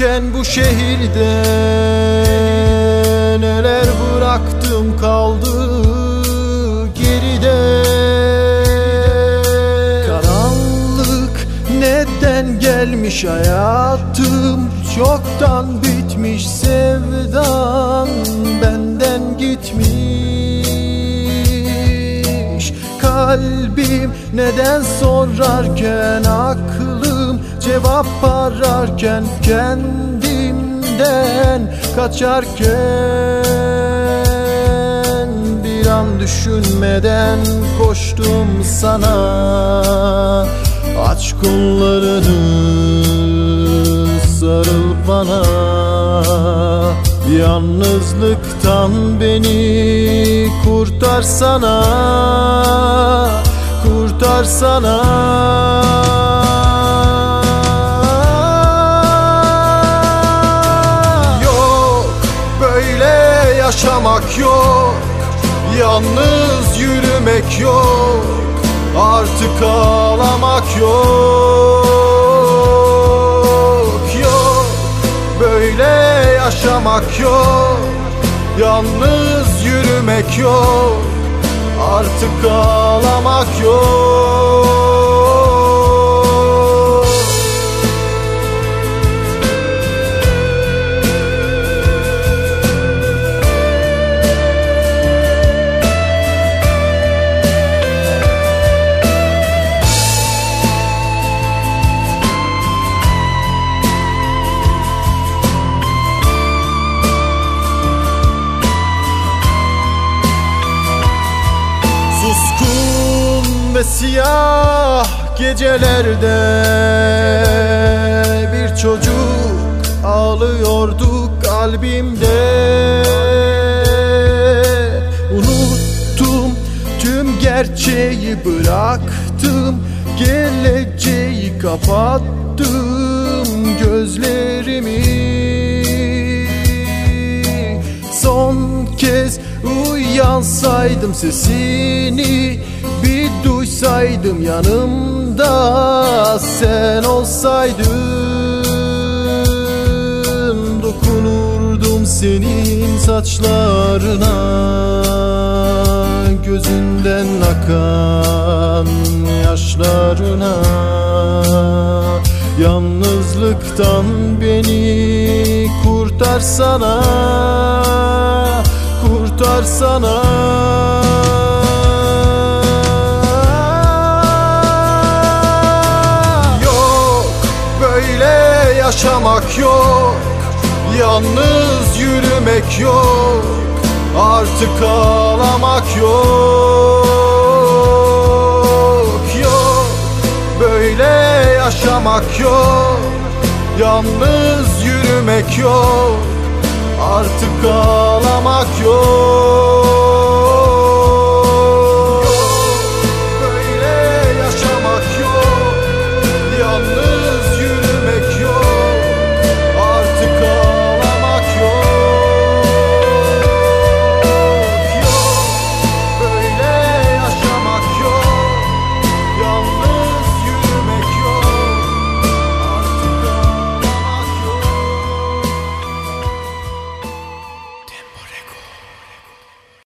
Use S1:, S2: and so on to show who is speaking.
S1: Giderken bu şehirde neler bıraktım kaldı geride. Karanlık neden gelmiş hayatım, çoktan bitmiş sevdam benden gitmiş. Kalbim neden sorarken, aklım cevap ararken, kendimden kaçarken, bir an düşünmeden koştum sana. Aç kollarını, sarıl bana. Yalnızlıktan beni kurtarsana, kurtarsana. Yok, böyle yaşamak yok, yalnız yürümek yok, artık ağlamak yok. Yok, böyle yaşamak yok, yalnız yürümek yok, artık ağlamak yok. Ve siyah gecelerde bir çocuk ağlıyordu kalbimde. Unuttum, tüm gerçeği bıraktım, geleceği kapattım gözlerimi. Son kez uyansaydım, sesini bir duysaydım, yanımda sen olsaydın. Dokunurdum senin saçlarına, gözünden akan yaşlarına. Yalnızlıktan beni kurtarsana, kurtarsana. Yaşamak yok, yalnız yürümek yok, artık ağlamak yok. Yok, böyle yaşamak yok, yalnız yürümek yok, artık ağlamak yok.